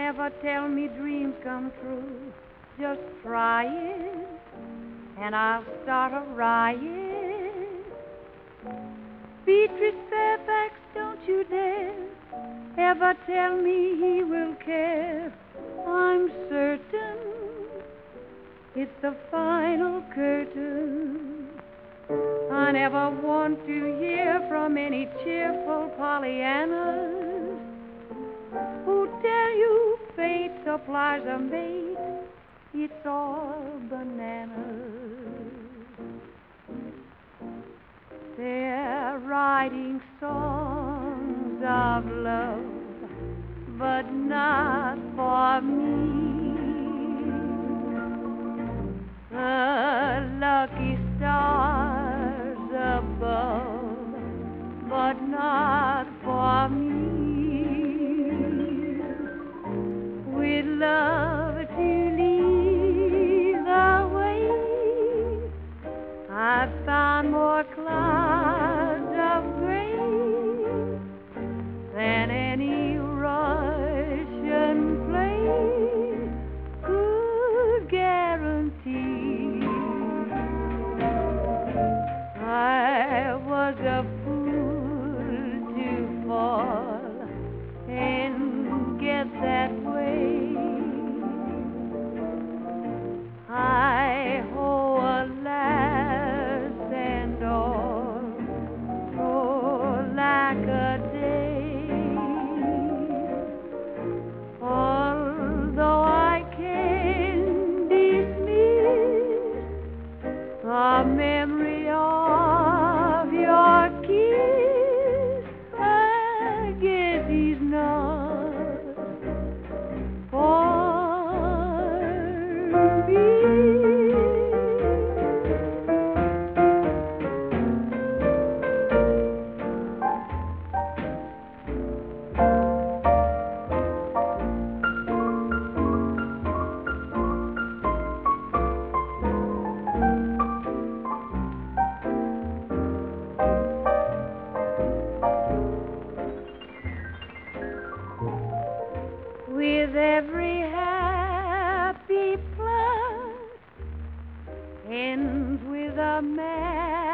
never tell me dreams come true. Just try it, and I'll start a riot. Beatrice Fairfax, don't you dare ever tell me he will care. I'm certain it's the final curtain. I never want to hear from any cheerful Pollyannas who tell you fate supplies a mate. It's all bananas. They're writing songs of love, but not for me. The lucky stars above, but not for me. With love to lead the way, I've found more clouds of gray than any Russian play could guarantee. I was a fool to fall and get that way. I owe alas and all, oh, lack a day. Although I can dismiss the memory of your kiss, I guess he's not for me. With every happy plot ends with a mad